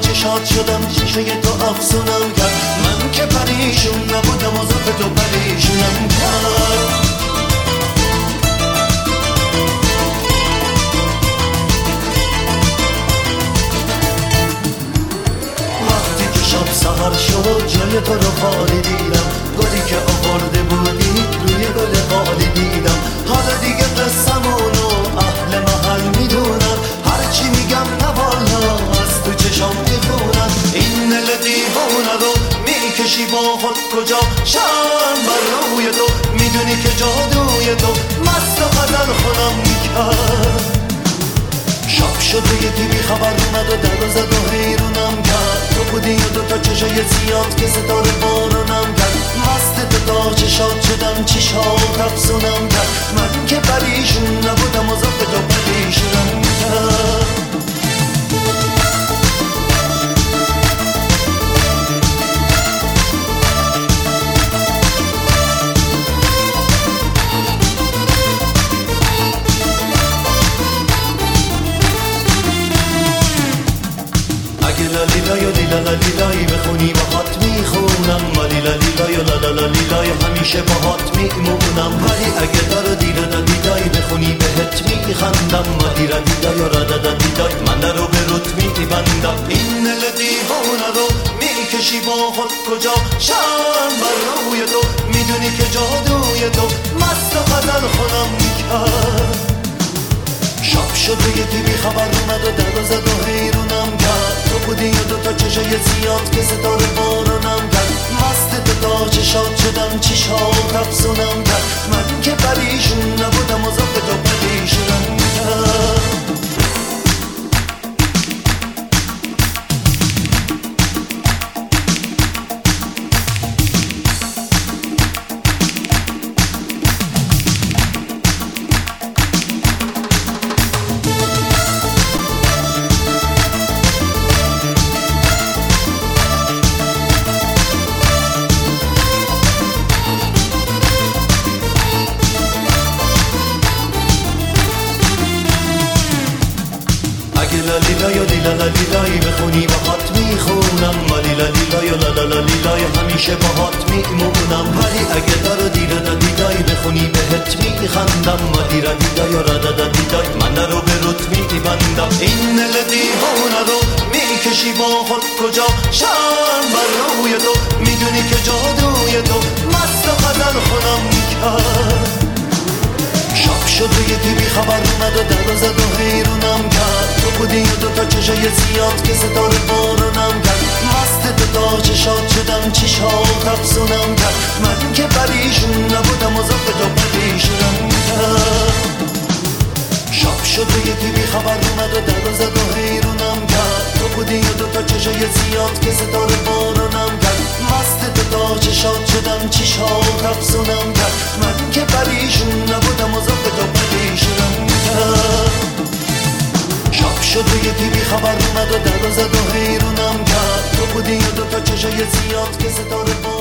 چشات شدم چشای تو افسونم کرد من که پریشون نبودم و زلف تو پریشونم کرد وقتی که شب سحر شد جای تو رو خالی دیدم گلی که آورده بودی روی گل خالی دیدم حالا دیگه قصمونو اهل محل میدونن هرچی میگم نه والا از تو چشام میخونن این دل دیوونه رو میکشی با خود کجا شم بر روی تو میدونی که جادوی تو مست و غزل خودم میکرد شب شد و یکی بی خبر اومد و در زد و حیرونم کرد تو بودی و دوتا چشای زیاد که ستاره بارونم کرد مست تو تا چشات شدم چشات افسونم کرد من که پریشون نبودم و زلف تو پریشونم کرد اگه لالیلای و لیلالیلای بخونی باهات میخونم مالیلالیلای و لالالیلای همیشه باهات میمونم ولی اگه دارو دیرو دادیدای بخونی بهت میخندم مادیرا دیدای و رادا دیدای من رو به روت میبندم این دل دیوونه رو میکشی با خود کجا شم بر روی تو میدونی که جادوی تو مست و غزل خودم میکرد شب شد و یکی بی خبر اومد و در زد و حیرونم کرد تو بودی و دوتا چشای زیاد که ستاره بارونم کرد مست تو تا چشات شدم چشات افسونم کرد من که پریشون نبودم و زلف تو پریشونم کرد لالیلای و لیلالیلای بخونی باهات میخونم مالیلالیلای و لالالیلای همیشه باهات میمونم ولی اگه دارو دیرو دادیدای بخونی بهت میخندم مادیرا دیدای و رادا دیدای من رو به روت میبندم این دل دیوونه رو میکشی با خود کجا شم بر روی تو میدونی که جادوی تو مست و غزل خودم میکرد شب شد و یکی بی خبر اومد و در زد و حیرونم کرد تو بودی و دوتا چشای زیاد که ستاره بارونم کرد مست تو تا چشات شدم چشات افسونم کرد من که پریشون نبودم و زلف تو پریشونم کرد شب شد و یکی بی خبر اومد و در زد و حیرونم کرد تو بودی و دوتا چشای زیاد که ستاره بارونم کرد مست تو تا چشات شدم چشات افسونم کرد من که پریشون نبودم و زلف تو پریشونم کرد شب شد و یکی بی خبر اومد و در زد و حیرونم کرد تو بودی و دوتا چشای زیاد که ستاره